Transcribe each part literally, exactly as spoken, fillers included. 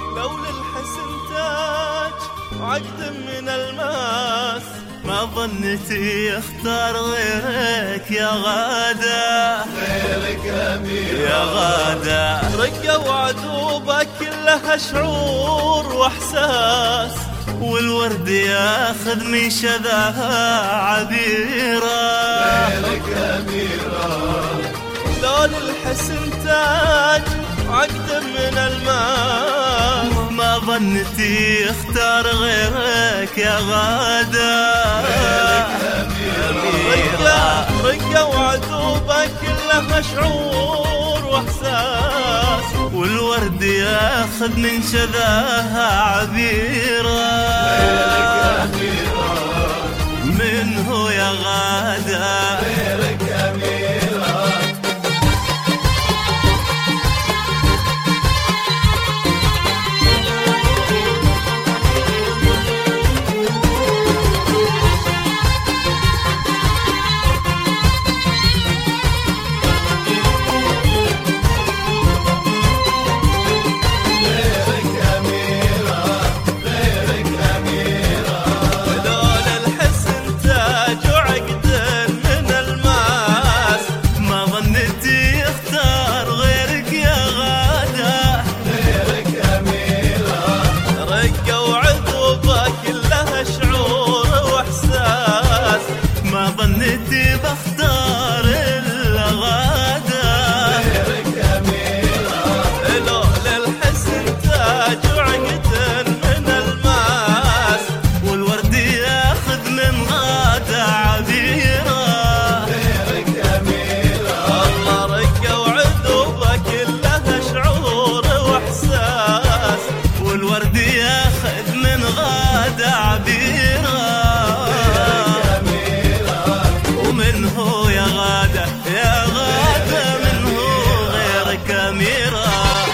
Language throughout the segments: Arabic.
لو للحسن تاج وعقد من الماس ما ظنتي يختار غيرك يا غادة، غيرك أميرة يا غادة. رقة وعذوبة كلها شعور واحساس، والورد ياخذ من شذاها عبيرة. غيرك أميرة لو للحسن تاج عقد من الماس ما ظنتي يختار غيرك يا غادة. رقة رقة وعذوبة كلها شعور واحساس، والورد ياخذ من شذاها عبيرة. منه يا غادة غيرك أميرة ظنتي بختار الغادة. غيرك أميرة لو للحسن تاج وعقد من الماس، والورد ياخذ من غادة عبيرة. غيرك أميرة الله رقة وعذوبة كلها شعور واحساس، والورد ياخذ من غادة عبيرة. منه يا غادة يا غادة منه غيرك أميرة.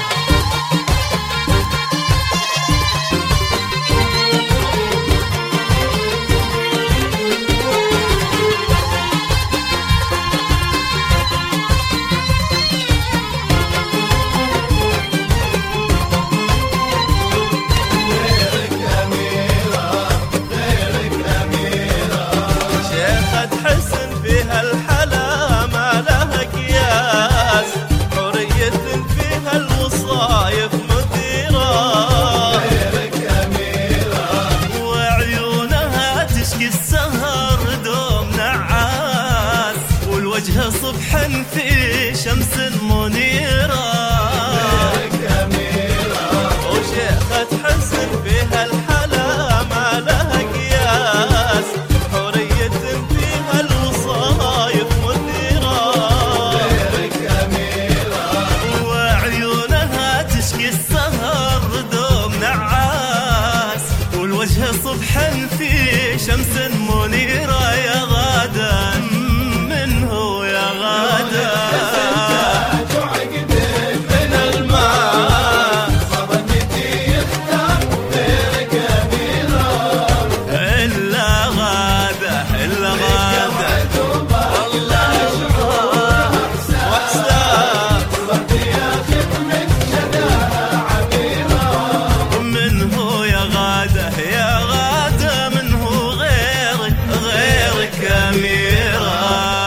غيرك أميرة غيرك أميرة شيخة حسن فيها الحلا ما لها قياس، حرية فيها الوصايف مثيرة. غيرك أميرة وعيونها تشكي السهر دوم نعاس، والوجه صبح في شمس منيرة. غيرك أميرة وشيخة حسن فيها الحلا ما لها قياس، حرية فيها الوصايف مثيرة. غيرك أميرة وعيونها تشكي السهر دوم نعاس، والوجه صبح في شمس منيرة. يا غادة منه يا غادة تاج وعقد من الماء ما ظنتي يختار غيرك أميرة إلا غادة إلا غادة. عذوبة كلها شعور وإحساس والورد ياخذ من شذاها عبيرة. منه يا غادة يا غادة منه غيرك غيرك أميرة.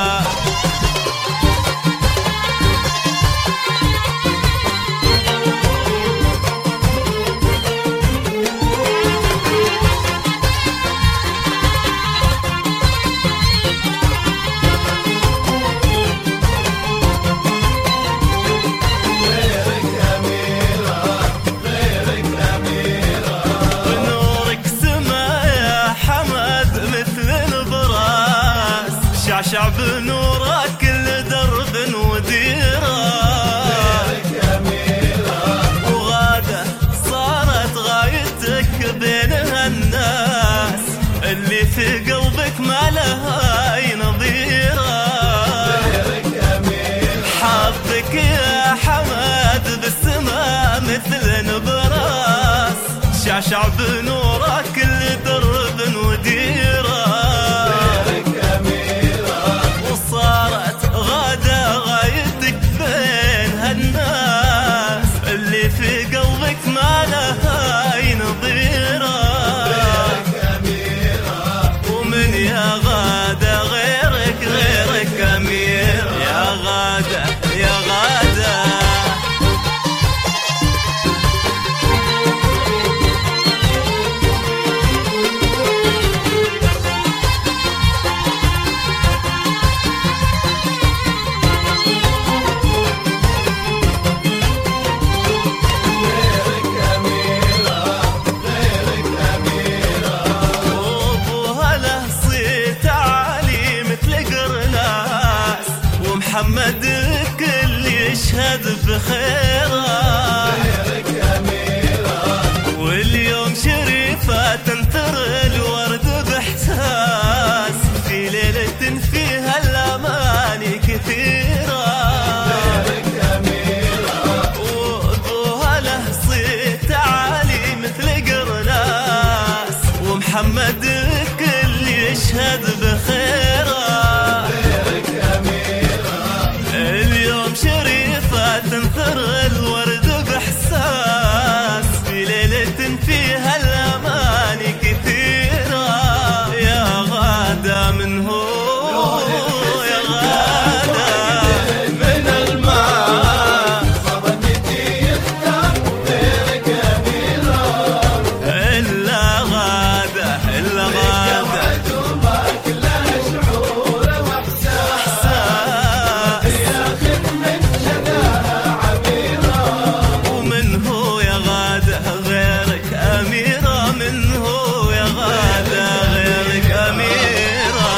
غيرك أميرة غيرك أميرة ونورك سما يا حمد مثل البراس، شعشع بنورك كل درب وديرة. غيرك أميرة وغادة صارت غايتك بينها الناس، اللي في قلبك ما لها أي نظيرة. غيرك أميرة حبك يا حمد بالسما مثل نبراس، شعشع بنورك كل درب وديرة. غيرك أميرة وصارت غادة غايتك بين هالناس، اللي في قلبك ما له يشهد بخيره غيرك أميرة واليوم شريفة تنثر الورد بإحساس في ليلة فيها الأماني كثيرة غيرك أميرة وأبوها له صيت عالي مثل قرناس ومحمد الكل يشهد بخيره غيرك أميرة اليوم شريفة تنثر الورد بإحساس في ليلة فيها الأماني كثيرة يا غادة من هو يا غادة من الماء صبنتي يختار غيرك أميرة إلا غادة إلا غادة عدوبك له شعور وإحساس ياخذ من شذاها عبيرة ومن هو يا غادة غيرك أميرة من هو يا غادة غيرك أميرة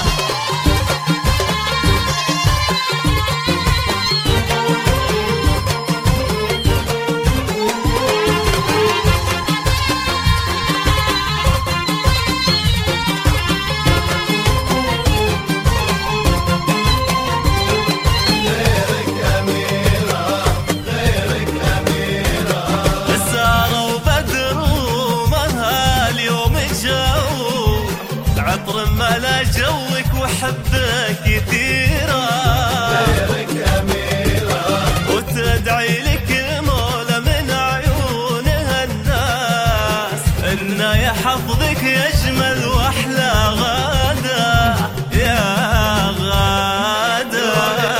غيرك أميرة غيرك أميرة سارة وبدر ومها اليوم جو عطر ملا جوك وحبك كثيرة غيرك أميرة وتدعي لك مولى من عيونها الناس إنه يحفظك يجمل وأحلى غادة يا غادة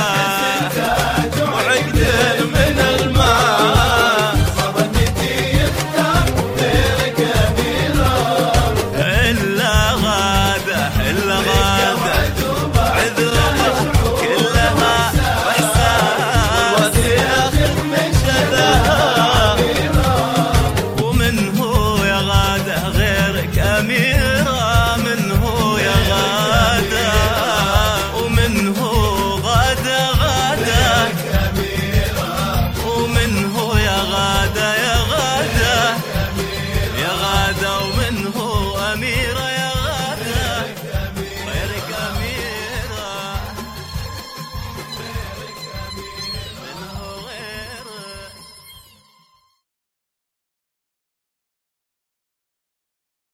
وعقد من الماء صبنتي يختار غيرك أميرة إلا غادة إلا غادة عدوبك عذوبة كلها وإحساس